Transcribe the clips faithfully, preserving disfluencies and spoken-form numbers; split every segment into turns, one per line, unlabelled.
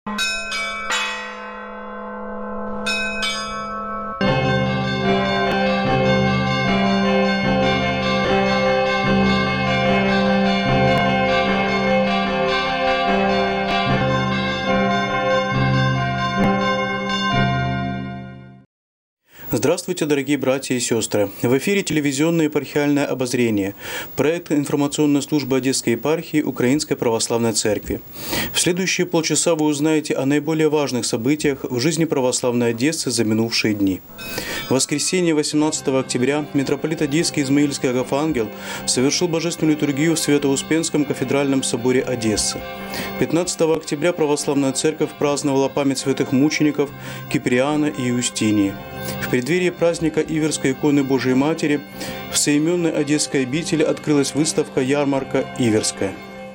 Здравствуйте, дорогие братья и сестры! В эфире телевизионное епархиальное обозрение, проект информационной службы Одесской епархии Украинской Православной Церкви. В следующие полчаса вы узнаете о наиболее важных событиях в жизни православной Одессы за минувшие дни. В воскресенье восемнадцатого октября митрополит Одесский Измаильский Агафангел совершил божественную литургию в Свято-Успенском кафедральном соборе Одессы. пятнадцатого октября православная церковь праздновала память святых мучеников Киприана и Юстинии. В преддверии праздника Иверской иконы Божией Матери в соименной Одесской обители открылась выставка-ярмарка «Иверская».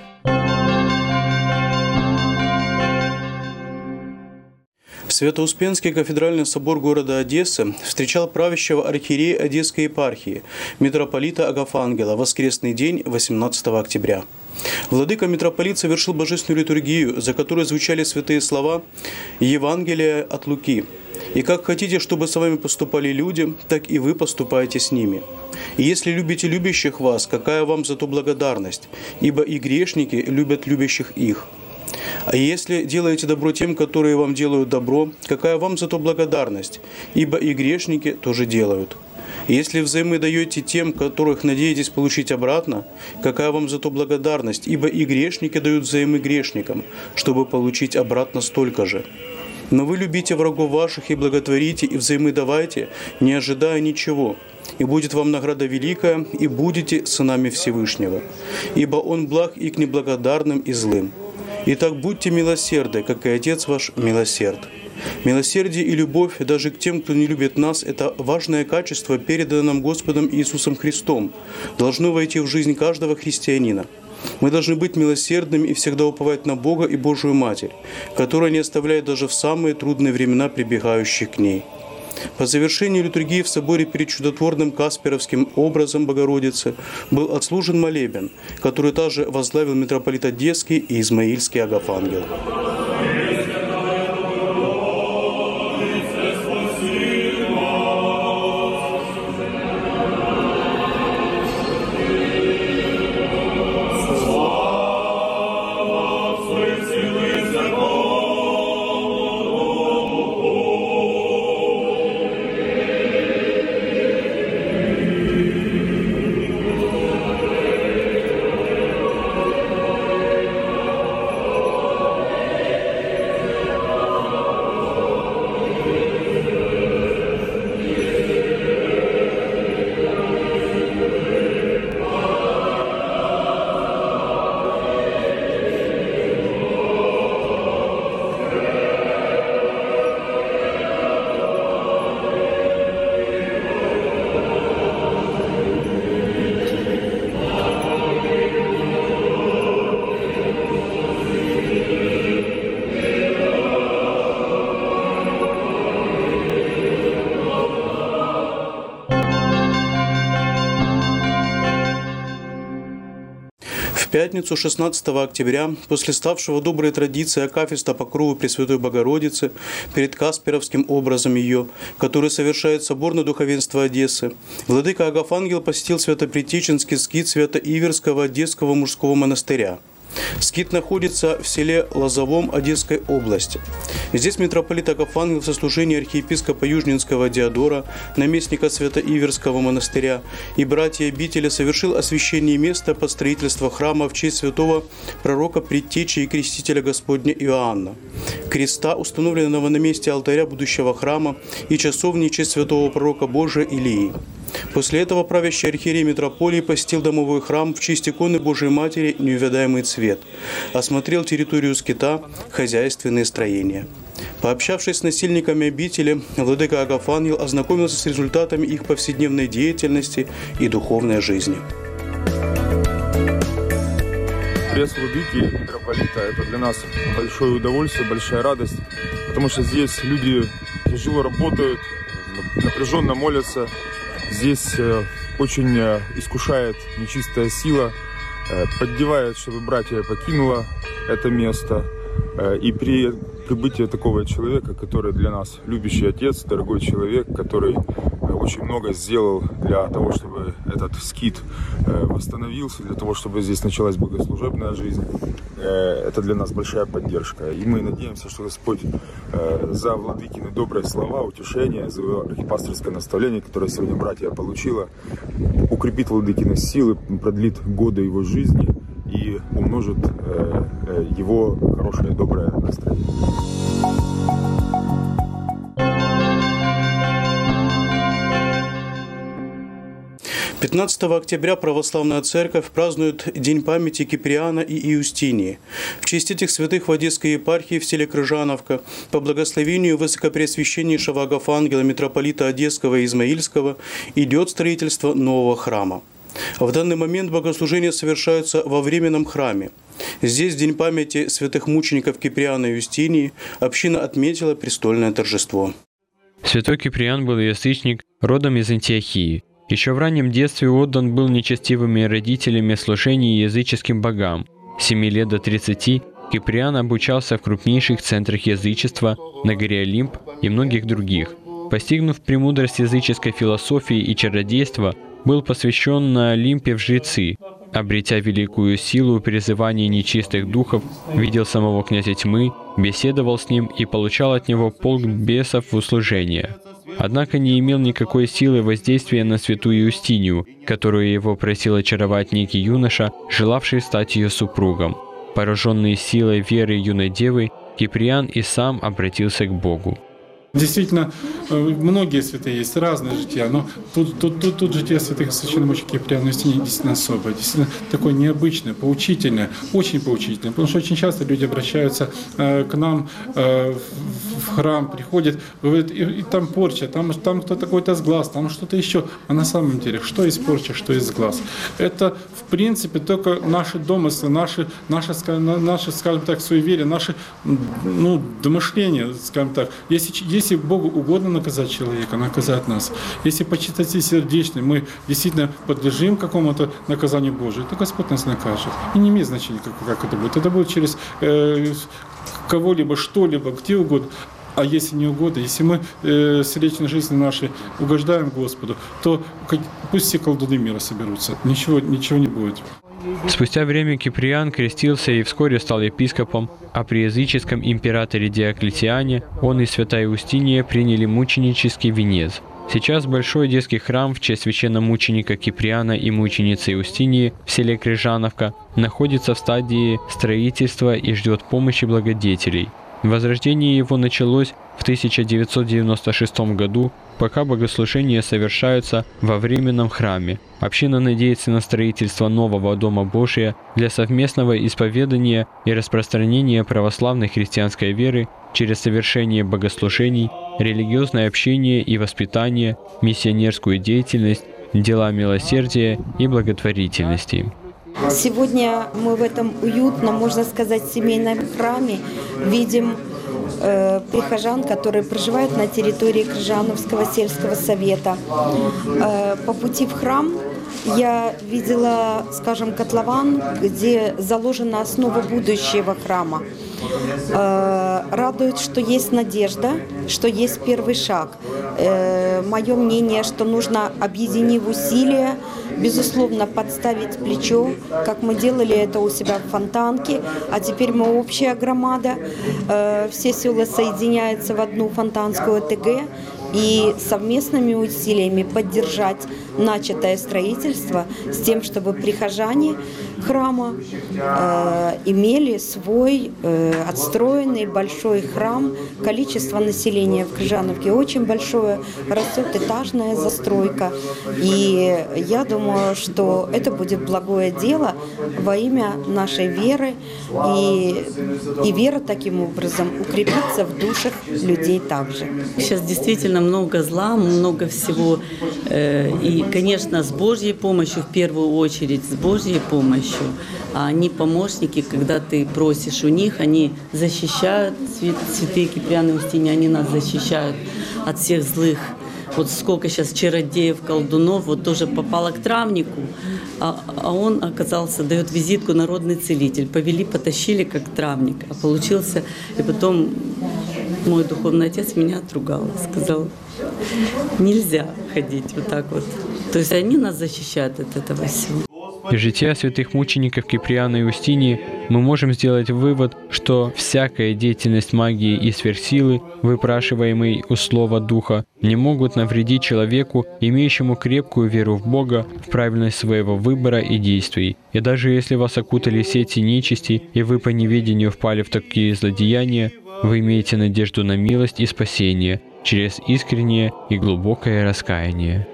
Свято-Успенский кафедральный собор города Одессы встречал правящего архиерея Одесской епархии, митрополита Агафангела, в воскресный день восемнадцатого октября. Владыка митрополит совершил божественную литургию, за которой звучали святые слова Евангелия от Луки. «И как хотите, чтобы с вами поступали люди, так и вы поступаете с ними. И если любите любящих вас, какая вам за то благодарность? Ибо и грешники любят любящих их. А если делаете добро тем, которые вам делают добро, какая вам за то благодарность? Ибо и грешники тоже делают. И если взаймы даете тем, которых надеетесь получить обратно, какая вам за то благодарность? Ибо и грешники дают взаймы грешникам, чтобы получить обратно столько же. Но вы любите врагов ваших и благотворите, и взаймы давайте, не ожидая ничего. И будет вам награда великая, и будете сынами Всевышнего. Ибо Он благ и к неблагодарным и злым. Итак, будьте милосердны, как и Отец ваш милосерд». Милосердие и любовь даже к тем, кто не любит нас, это важное качество, переданное нам Господом Иисусом Христом, должно войти в жизнь каждого христианина. Мы должны быть милосердными и всегда уповать на Бога и Божию Матерь, которая не оставляет даже в самые трудные времена прибегающих к ней. По завершении литургии в соборе перед чудотворным Касперовским образом Богородицы был отслужен молебен, который также возглавил митрополит Одесский и Измаильский Агафангел. В пятницу шестнадцатого октября, после ставшего доброй традицией акафиста покрова Пресвятой Богородицы перед Касперовским образом ее, который совершает соборное духовенство Одессы, владыка Агафангел посетил Свято-Притеченский скит Свято-Иверского Одесского мужского монастыря. Скит находится в селе Лозовом Одесской области. Здесь митрополит Агафангел в сослужении архиепископа Южнинского Диодора, наместника Свято-Иверского монастыря и братья обители совершил освящение места под строительство храма в честь святого пророка Предтечи и крестителя Господня Иоанна, креста, установленного на месте алтаря будущего храма, и часовни в честь святого пророка Божия Илии. После этого правящий архиерей митрополии посетил домовой храм в честь иконы Божией Матери «Неувядаемый цвет», осмотрел территорию скита, хозяйственные строения. Пообщавшись с насильниками обители, владыка Агафангел ознакомился с результатами их повседневной деятельности и духовной жизни.
Крест владыки митрополита – это для нас большое удовольствие, большая радость, потому что здесь люди тяжело работают, напряженно молятся. Здесь очень искушает нечистая сила, поддевает, чтобы братья покинула это место. И при прибытие такого человека, который для нас любящий отец, дорогой человек, который очень много сделал для того, чтобы этот скит восстановился, для того, чтобы здесь началась богослужебная жизнь. Это для нас большая поддержка. И мы надеемся, что Господь за владыкины добрые слова, утешение, за его архипасторское наставление, которое сегодня братья получила, укрепит владыкины силы, продлит годы его жизни и умножит его хорошее, доброе настроение.
пятнадцатого октября православная церковь празднует День памяти Киприана и Иустинии. В честь этих святых в Одесской епархии в селе Крыжановка по благословению высокопреосвященнейшего Агафангела митрополита Одесского и Измаильского идет строительство нового храма. В данный момент богослужения совершаются во временном храме. Здесь, в День памяти святых мучеников Киприана и Иустинии, община отметила престольное торжество.
Святой Киприан был язычник, родом из Антиохии. Еще в раннем детстве отдан был нечестивыми родителями служению языческим богам. С семи лет до тридцати Киприан обучался в крупнейших центрах язычества на горе Олимп и многих других. Постигнув премудрость языческой философии и чародейства, был посвящен на Олимпе в жрецы. Обретя великую силу призывания нечистых духов, видел самого князя тьмы, беседовал с ним и получал от него полк бесов в услужение. Однако не имел никакой силы воздействия на святую Иустинию, которую его просил очаровать некий юноша, желавший стать ее супругом. Пораженный силой веры юной девы, Киприан и сам обратился к Богу.
Действительно, многие святые есть, разные жития, но тут, тут, тут, тут житие святых священномучеников Киприана и Иустинии действительно особое, действительно такое необычное, поучительное, очень поучительное, потому что очень часто люди обращаются э, к нам э, в храм, приходят, говорят, и, и там порча, там, там кто-то какой-то сглаз, там что-то еще, а на самом деле, что есть порча, что есть сглаз? Это, в принципе, только наши домыслы, наши, наши, наши скажем так, суеверия, наши ну, домышления, скажем так, если, если Если Богу угодно наказать человека, наказать нас. Если по чистоте сердечной мы действительно подлежим какому-то наказанию Божию, то Господь нас накажет. И не имеет значения, как, как это будет. Это будет через э, кого-либо, что-либо, где угодно. А если не угодно, если мы э, в сердечной жизни нашей угождаем Господу, то как, пусть все колдуны мира соберутся. Ничего, ничего не будет.
Спустя время Киприан крестился и вскоре стал епископом, а при языческом императоре Диоклетиане он и святая Иустиния приняли мученический венец. Сейчас большой одесский храм в честь священномученика Киприана и мученицы Иустинии в селе Крыжановка находится в стадии строительства и ждет помощи благодетелей. Возрождение его началось в тысяча девятьсот девяносто шестом году, пока богослужения совершаются во временном храме. Община надеется на строительство нового Дома Божия для совместного исповедания и распространения православной христианской веры через совершение богослужений, религиозное общение и воспитание, миссионерскую деятельность, дела милосердия и благотворительности.
Сегодня мы в этом уютном, можно сказать, семейном храме видим э, прихожан, которые проживают на территории Крыжановского сельского совета. Э, по пути в храм я видела, скажем, котлован, где заложена основа будущего храма. Э, радует, что есть надежда, что есть первый шаг. Э, мое мнение, что нужно, объединив усилия, безусловно, подставить плечо, как мы делали это у себя в Фонтанке, а теперь мы общая громада. Э, все села соединяются в одну фонтанскую ОТГ, и совместными усилиями поддержать начатое строительство с тем, чтобы прихожане храма э, имели свой э, отстроенный большой храм. Количество населения в Крыжановке очень большое, растет этажная застройка. И я думаю, что это будет благое дело во имя нашей веры, и, и вера таким образом укрепится в душах людей также.
Сейчас действительно много зла, много всего. И, конечно, с Божьей помощью, в первую очередь, с Божьей помощью. А они помощники, когда ты просишь у них, они защищают, святые Киприан и Иустиния, они нас защищают от всех злых Вот сколько сейчас чародеев, колдунов, вот тоже попало к травнику, а, а он оказался, дает визитку народный целитель. Повели, потащили как травник, а получился, и потом мой духовный отец меня отругал, сказал, нельзя ходить вот так вот. То есть они нас защищают от этого всего.
Из жития святых мучеников Киприана и Устинии мы можем сделать вывод, что всякая деятельность магии и сверхсилы, выпрашиваемой у Слова Духа, не могут навредить человеку, имеющему крепкую веру в Бога, в правильность своего выбора и действий. И даже если вас окутали сети нечисти, и вы по неведению впали в такие злодеяния, вы имеете надежду на милость и спасение через искреннее и глубокое раскаяние.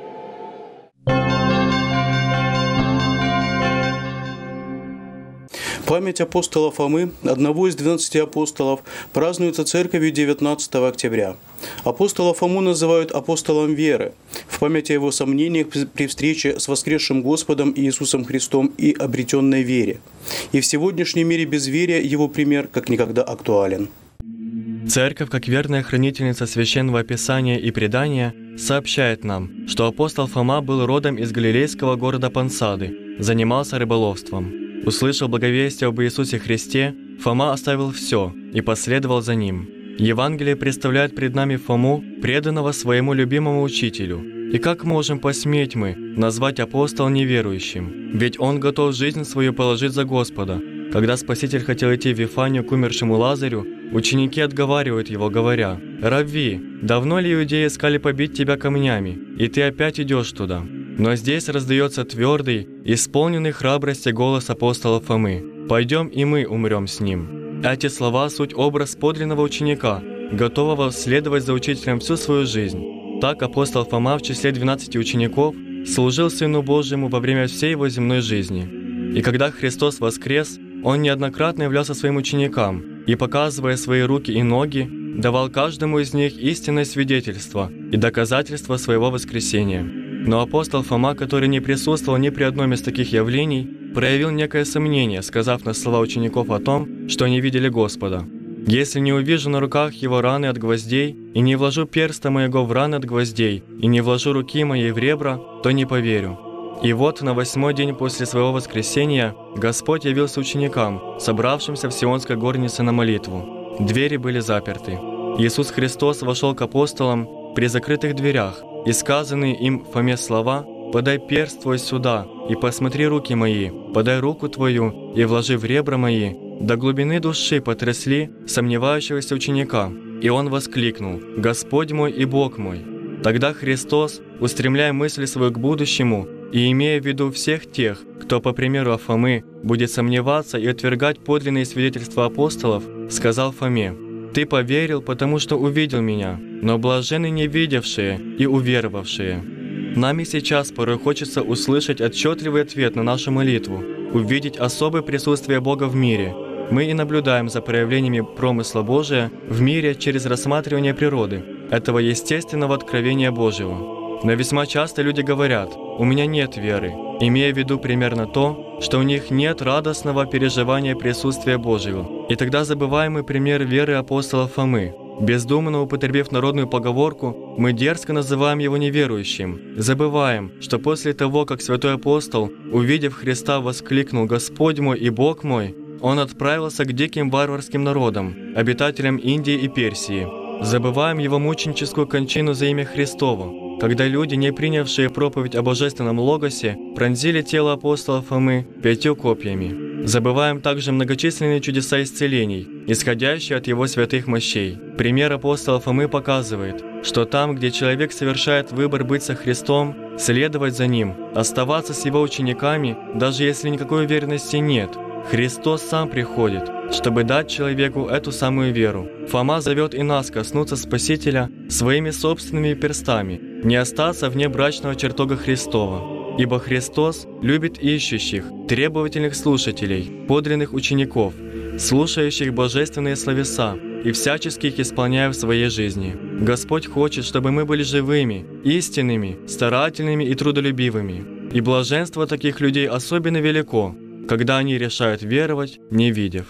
Память апостола Фомы, одного из двенадцати апостолов, празднуется церковью девятнадцатого октября. Апостола Фому называют апостолом веры, в память о его сомнениях при встрече с воскресшим Господом Иисусом Христом и обретенной вере. И в сегодняшнем мире безверия его пример как никогда актуален.
Церковь, как верная хранительница Священного Писания и предания, сообщает нам, что апостол Фома был родом из галилейского города Пансады, занимался рыболовством. Услышав благовестие об Иисусе Христе, Фома оставил все и последовал за Ним. Евангелие представляет пред нами Фому, преданного своему любимому учителю. И как можем посметь мы назвать апостола неверующим? Ведь он готов жизнь свою положить за Господа. Когда Спаситель хотел идти в Вифанию к умершему Лазарю, ученики отговаривают его, говоря: «Равви, давно ли иудеи искали побить тебя камнями, и ты опять идешь туда?» Но здесь раздается твердый, исполненный храбрости голос апостола Фомы: «Пойдем, и мы умрем с ним». Эти слова – суть образ подлинного ученика, готового следовать за учителем всю свою жизнь. Так апостол Фома в числе двенадцати учеников служил Сыну Божьему во время всей его земной жизни. И когда Христос воскрес, он неоднократно являлся своим ученикам и, показывая свои руки и ноги, давал каждому из них истинное свидетельство и доказательство своего воскресения. Но апостол Фома, который не присутствовал ни при одном из таких явлений, проявил некое сомнение, сказав на слова учеников о том, что они видели Господа: «Если не увижу на руках его раны от гвоздей, и не вложу перста моего в раны от гвоздей, и не вложу руки моей в ребра, то не поверю». И вот на восьмой день после своего воскресения Господь явился ученикам, собравшимся в Сионской горнице на молитву. Двери были заперты. Иисус Христос вошел к апостолам при закрытых дверях, и сказанные им Фоме слова: «Подай перст твой сюда, и посмотри руки мои, подай руку твою, и вложи в ребра мои», до глубины души потрясли сомневающегося ученика. И он воскликнул: «Господь мой и Бог мой». Тогда Христос, устремляя мысли свою к будущему и имея в виду всех тех, кто, по примеру Фомы, будет сомневаться и отвергать подлинные свидетельства апостолов, сказал Фоме: «Ты поверил, потому что увидел меня, но блаженны не видевшие и уверовавшие». Нам и сейчас порой хочется услышать отчетливый ответ на нашу молитву, увидеть особое присутствие Бога в мире. Мы и наблюдаем за проявлениями промысла Божия в мире через рассматривание природы, этого естественного откровения Божьего. Но весьма часто люди говорят: «У меня нет веры», имея в виду примерно то, что у них нет радостного переживания присутствия Божьего. И тогда забываем мы пример веры апостола Фомы. Бездумно употребив народную поговорку, мы дерзко называем его неверующим. Забываем, что после того, как святой апостол, увидев Христа, воскликнул: «Господь мой и Бог мой», он отправился к диким варварским народам, обитателям Индии и Персии. Забываем его мученическую кончину за имя Христово, когда люди, не принявшие проповедь о божественном логосе, пронзили тело апостола Фомы пятью копьями. Забываем также многочисленные чудеса исцелений, исходящие от его святых мощей. Пример апостола Фомы показывает, что там, где человек совершает выбор быть со Христом, следовать за Ним, оставаться с Его учениками, даже если никакой уверенности нет, Христос сам приходит, чтобы дать человеку эту самую веру. Фома зовет и нас коснуться Спасителя своими собственными перстами, не остаться вне брачного чертога Христова. Ибо Христос любит ищущих, требовательных слушателей, подлинных учеников, слушающих божественные словеса и всячески их исполняя в своей жизни. Господь хочет, чтобы мы были живыми, истинными, старательными и трудолюбивыми. И блаженство таких людей особенно велико, когда они решают веровать, не видев.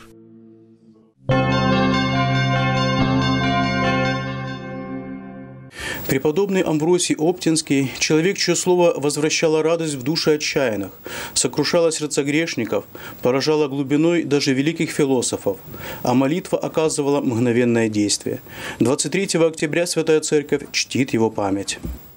Преподобный Амвросий Оптинский, человек, чье слово возвращало радость в души отчаянных, сокрушало сердца грешников, поражало глубиной даже великих философов, а молитва оказывала мгновенное действие. двадцать третьего октября Святая Церковь чтит его память.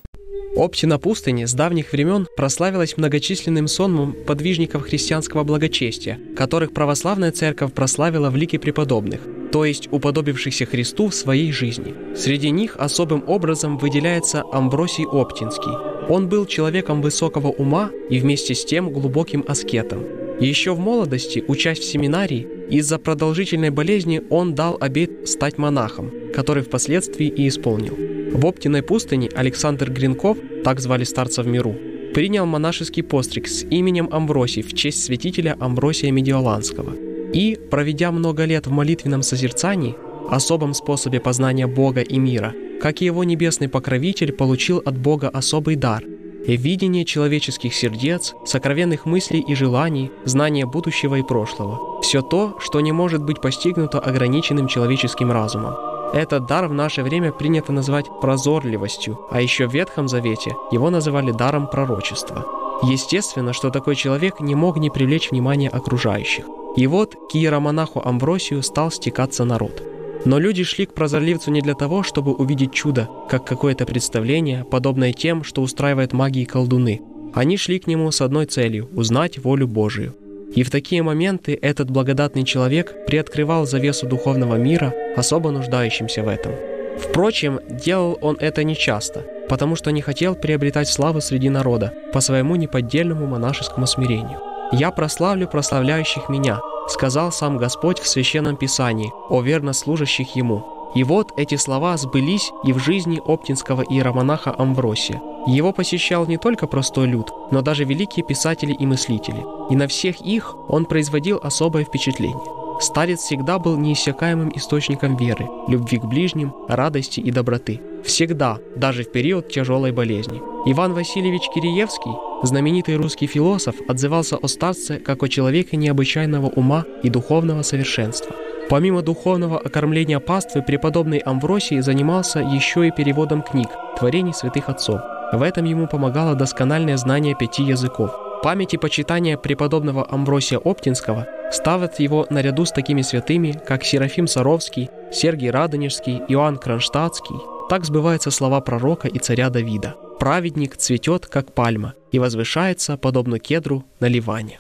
Оптина пустыни с давних времен прославилась многочисленным сонмом подвижников христианского благочестия, которых православная церковь прославила в лике преподобных, то есть уподобившихся Христу в своей жизни. Среди них особым образом выделяется Амвросий Оптинский. Он был человеком высокого ума и вместе с тем глубоким аскетом. Еще в молодости, учась в семинарии, из-за продолжительной болезни он дал обет стать монахом, который впоследствии и исполнил. В Оптиной пустыне Александр Гринков, так звали старца в миру, принял монашеский постриг с именем Амвросий в честь святителя Амвросия Медиоланского. И, проведя много лет в молитвенном созерцании, особом способе познания Бога и мира, как и его небесный покровитель, получил от Бога особый дар – видение человеческих сердец, сокровенных мыслей и желаний, знание будущего и прошлого. Все то, что не может быть постигнуто ограниченным человеческим разумом. Этот дар в наше время принято называть прозорливостью, а еще в Ветхом Завете его называли даром пророчества. Естественно, что такой человек не мог не привлечь внимание окружающих. И вот к иеромонаху Амвросию стал стекаться народ. Но люди шли к прозорливцу не для того, чтобы увидеть чудо, как какое-то представление, подобное тем, что устраивает маги и колдуны. Они шли к нему с одной целью – узнать волю Божию. И в такие моменты этот благодатный человек приоткрывал завесу духовного мира, особо нуждающимся в этом. Впрочем, делал он это нечасто, потому что не хотел приобретать славу среди народа по своему неподдельному монашескому смирению. «Я прославлю прославляющих меня», сказал сам Господь в Священном Писании о верно служащих Ему. И вот эти слова сбылись и в жизни оптинского иеромонаха Амвросия. Его посещал не только простой люд, но даже великие писатели и мыслители. И на всех их он производил особое впечатление. Старец всегда был неиссякаемым источником веры, любви к ближним, радости и доброты. Всегда, даже в период тяжелой болезни. Иван Васильевич Киреевский, знаменитый русский философ, отзывался о старце как о человеке необычайного ума и духовного совершенства. Помимо духовного окормления паствы, преподобный Амвросий занимался еще и переводом книг, творений святых отцов. В этом ему помогало доскональное знание пяти языков. Память и почитание преподобного Амвросия Оптинского ставят его наряду с такими святыми, как Серафим Саровский, Сергий Радонежский, Иоанн Кронштадтский. Так сбываются слова пророка и царя Давида. «Праведник цветет, как пальма, и возвышается, подобно кедру на Ливане».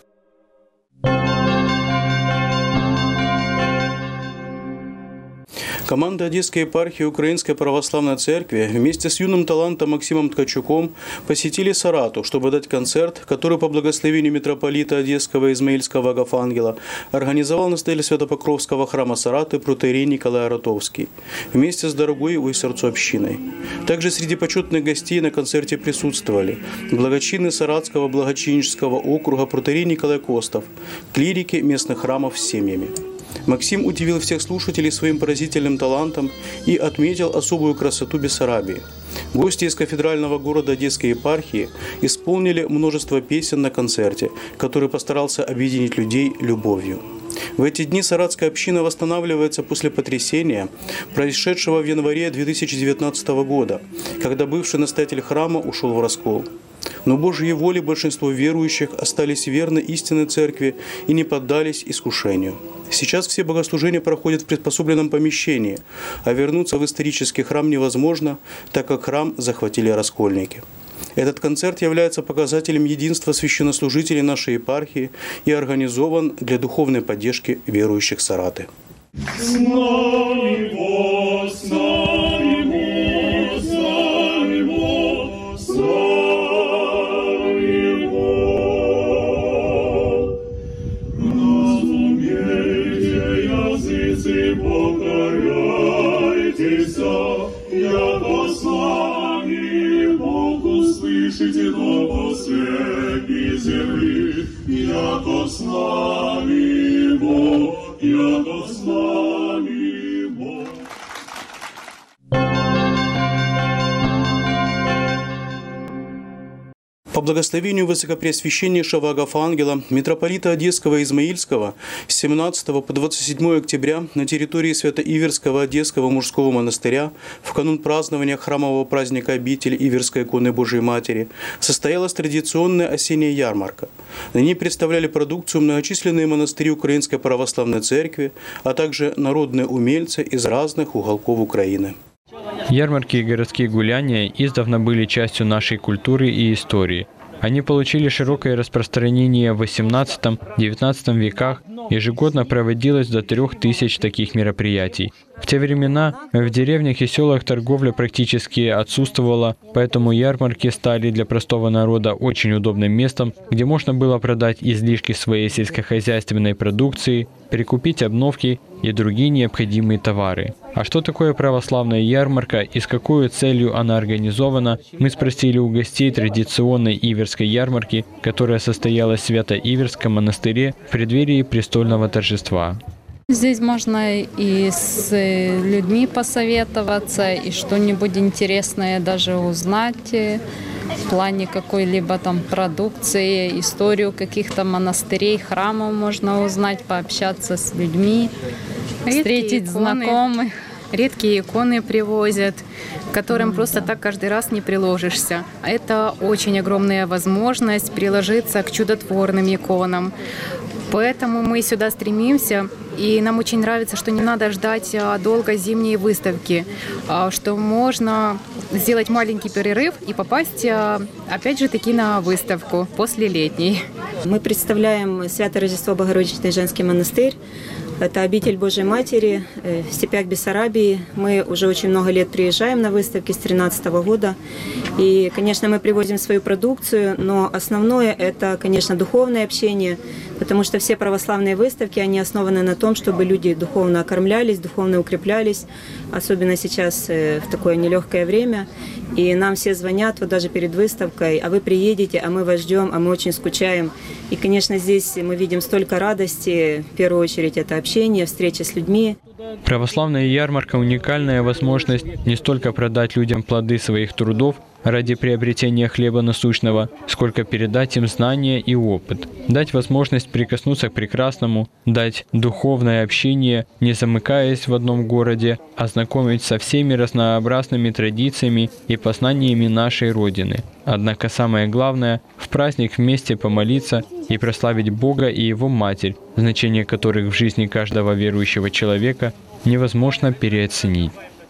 Команда Одесской епархии Украинской Православной Церкви вместе с юным талантом Максимом Ткачуком посетили Саратов, чтобы дать концерт, который по благословению митрополита Одесского Измаильского Агафангела организовал настоятель Святопокровского храма Сараты протоиерей Николай Ротовский вместе с дорогой его сердцу общиной. Также среди почетных гостей на концерте присутствовали благочинный Саратского благочиннического округа протоиерей Николай Костов, клирики местных храмов с семьями. Максим удивил всех слушателей своим поразительным талантом и отметил особую красоту Бессарабии. Гости из кафедрального города Одесской епархии исполнили множество песен на концерте, который постарался объединить людей любовью. В эти дни саратская община восстанавливается после потрясения, происшедшего в январе две тысячи девятнадцатого года, когда бывший настоятель храма ушел в раскол. Но Божьей воле большинство верующих остались верны истинной церкви и не поддались искушению. Сейчас все богослужения проходят в приспособленном помещении, а вернуться в исторический храм невозможно, так как храм захватили раскольники. Этот концерт является показателем единства священнослужителей нашей епархии и организован для духовной поддержки верующих Сараты.
С нами Бог, с нами Бог, с нами Бог, с нами Бог. Разумейте, языцы, покоряйтесь, яко с нами Бог, услышите до последней земли, яко с нами Бог, яко с нами Бог.
По благословению Высокопреосвященнейшего Агафангела, митрополита Одесского и Измаильского, с семнадцатого по двадцать седьмое октября на территории Свято-Иверского Одесского мужского монастыря в канун празднования храмового праздника обители Иверской иконы Божией Матери состоялась традиционная осенняя ярмарка. На ней представляли продукцию многочисленные монастыри Украинской Православной Церкви, а также народные умельцы из разных уголков Украины.
Ярмарки и городские гуляния издавна были частью нашей культуры и истории. Они получили широкое распространение в восемнадцатом-девятнадцатом веках, ежегодно проводилось до трех тысяч таких мероприятий. В те времена в деревнях и селах торговля практически отсутствовала, поэтому ярмарки стали для простого народа очень удобным местом, где можно было продать излишки своей сельскохозяйственной продукции, прикупить обновки и другие необходимые товары. А что такое православная ярмарка и с какой целью она организована, мы спросили у гостей традиционной Иверской ярмарки, которая состоялась в Свято-Иверском монастыре в преддверии престольного торжества.
Здесь можно и с людьми посоветоваться, и что-нибудь интересное даже узнать в плане какой-либо там продукции, историю каких-то монастырей, храмов можно узнать, пообщаться с людьми, редкие встретить иконы, знакомых.
Редкие иконы привозят, к которым просто так каждый раз не приложишься. Это очень огромная возможность приложиться к чудотворным иконам. Поэтому мы сюда стремимся, и нам очень нравится, что не надо ждать долго зимней выставки, что можно сделать маленький перерыв и попасть, опять же таки, на выставку после летней.
Мы представляем Свято-Рождество-Богородичный женский монастырь. Это обитель Божией Матери в степях Бессарабии. Мы уже очень много лет приезжаем на выставки с две тысячи тринадцатого года. И, конечно, мы привозим свою продукцию, но основное – это, конечно, духовное общение, потому что все православные выставки, они основаны на том, чтобы люди духовно окормлялись, духовно укреплялись, особенно сейчас в такое нелегкое время. И нам все звонят, вот даже перед выставкой, а вы приедете, а мы вас ждем, а мы очень скучаем. И, конечно, здесь мы видим столько радости, в первую очередь это общение, встреча с людьми.
Православная ярмарка – уникальная возможность не столько продать людям плоды своих трудов ради приобретения хлеба насущного, сколько передать им знания и опыт, дать возможность прикоснуться к прекрасному, дать духовное общение, не замыкаясь в одном городе, а знакомить со всеми разнообразными традициями и познаниями нашей Родины. Однако самое главное – в праздник вместе помолиться и прославить Бога и Его Матерь, значение которых в жизни каждого верующего человека невозможно переоценить.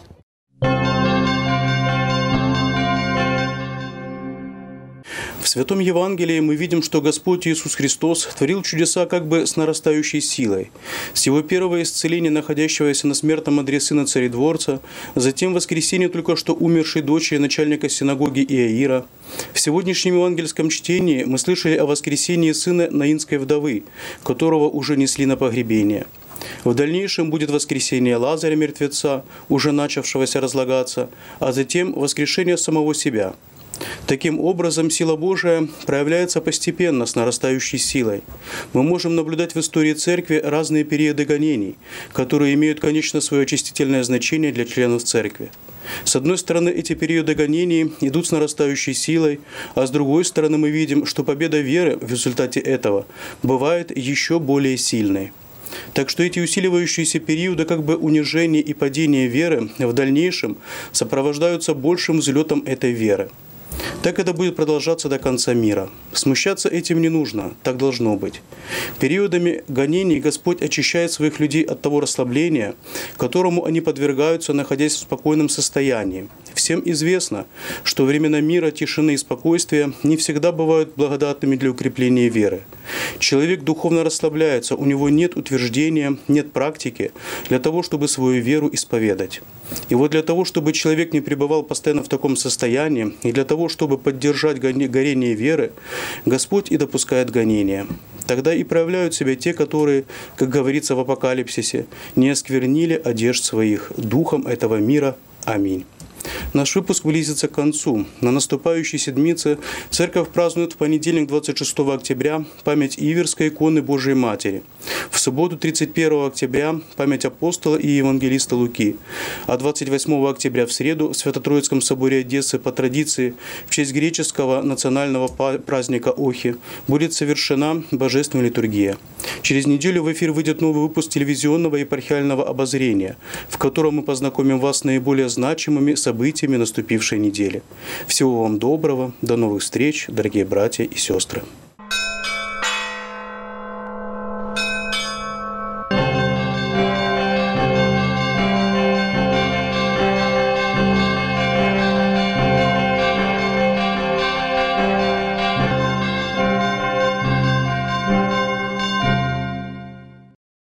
В Святом Евангелии мы видим, что Господь Иисус Христос творил чудеса как бы с нарастающей силой. С Его первого исцеления, находящегося на смертном одре сына царедворца, затем воскресение только что умершей дочери начальника синагоги Иаира. В сегодняшнем евангельском чтении мы слышали о воскресении сына наинской вдовы, которого уже несли на погребение. В дальнейшем будет воскресение Лазаря мертвеца, уже начавшегося разлагаться, а затем воскрешение самого себя. Таким образом, сила Божия проявляется постепенно, с нарастающей силой. Мы можем наблюдать в истории Церкви разные периоды гонений, которые имеют, конечно, свое очистительное значение для членов Церкви. С одной стороны, эти периоды гонений идут с нарастающей силой, а с другой стороны, мы видим, что победа веры в результате этого бывает еще более сильной. Так что эти усиливающиеся периоды как бы унижения и падения веры в дальнейшем сопровождаются большим взлетом этой веры. Так это будет продолжаться до конца мира. Смущаться этим не нужно, так должно быть. Периодами гонений Господь очищает своих людей от того расслабления, которому они подвергаются, находясь в спокойном состоянии. Всем известно, что времена мира, тишины и спокойствия не всегда бывают благодатными для укрепления веры. Человек духовно расслабляется, у него нет утверждения, нет практики для того, чтобы свою веру исповедать. И вот для того, чтобы человек не пребывал постоянно в таком состоянии, и для того, чтобы поддержать горение веры, Господь и допускает гонения. Тогда и проявляют себя те, которые, как говорится в Апокалипсисе, не осквернили одежд своих духом этого мира. Аминь. Наш выпуск близится к концу. На наступающей седмице церковь празднует в понедельник, двадцать шестого октября, память Иверской иконы Божией Матери. В субботу, тридцать первого октября, память апостола и евангелиста Луки. А двадцать восьмого октября в среду в Свято-Троицком соборе Одессы по традиции в честь греческого национального праздника Охи будет совершена божественная литургия. Через неделю в эфир выйдет новый выпуск телевизионного епархиального обозрения, в котором мы познакомим вас с наиболее значимыми событиями наступившей недели. Всего вам доброго, до новых встреч, дорогие братья и сестры.